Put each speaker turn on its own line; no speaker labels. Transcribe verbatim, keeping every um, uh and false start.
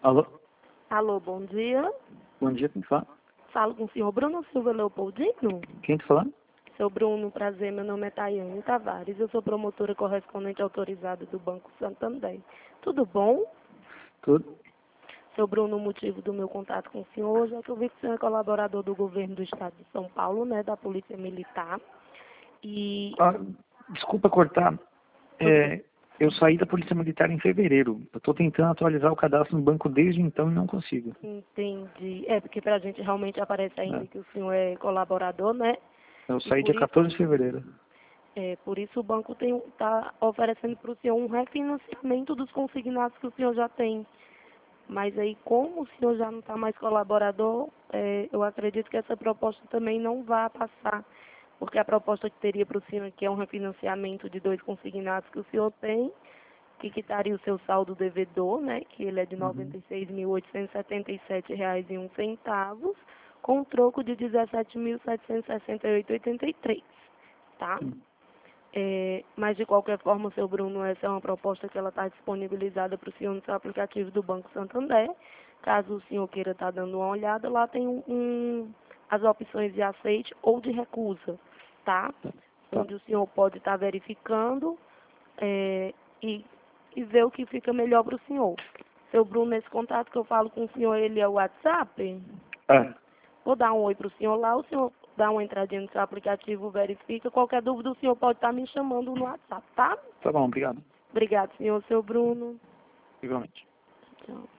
Alô?
Alô, bom dia.
Bom dia, quem fala?
Falo com o senhor Bruno Silva Leopoldino.
Quem tá falando?
Seu Bruno, prazer, meu nome é Tayane Tavares, eu sou promotora correspondente autorizada do Banco Santander. Tudo bom?
Tudo?
Seu Bruno, o motivo do meu contato com o senhor hoje é que eu vi que o senhor é colaborador do governo do estado de São Paulo, né, da Polícia Militar. E...
Ah, desculpa cortar. É, eu saí da Polícia Militar em fevereiro. Eu estou tentando atualizar o cadastro no banco desde então e não consigo.
Entendi. É, porque pra gente realmente aparece ainda
É.
que o senhor é colaborador, né?
Eu
E
saí
por
dia
isso,
quatorze de fevereiro.
é, por isso o banco está oferecendo para o senhor um refinanciamento dos consignados que o senhor já tem. Mas aí, como o senhor já não está mais colaborador, é, eu acredito que essa proposta também não vai passar. Porque a proposta que teria para o senhor aqui é um refinanciamento de dois consignados que o senhor tem, que quitaria o seu saldo devedor, né, que ele é de
Uhum.
noventa e seis mil oitocentos e setenta e sete reais e um centavos, com um troco de dezessete mil setecentos e sessenta e oito reais e oitenta e três centavos, tá?
Hum.
É, mas, de qualquer forma, seu Bruno, essa é uma proposta que ela está disponibilizada para o senhor no seu aplicativo do Banco Santander. Caso o senhor queira estar dando uma olhada, lá tem um, um- as opções de aceite ou de recusa, tá?
Tá.
Onde o senhor pode estar verificando é, e, e ver o que fica melhor para o senhor. Seu Bruno, esse contato que eu falo com o senhor, ele é o WhatsApp?
É,
Vou dar um oi para o senhor lá, o senhor dá uma entradinha no seu aplicativo, verifica. Qualquer dúvida, o senhor pode estar me chamando no WhatsApp, tá?
tá bom, obrigado.
Obrigado, senhor, seu Bruno.
Igualmente.
Tchau.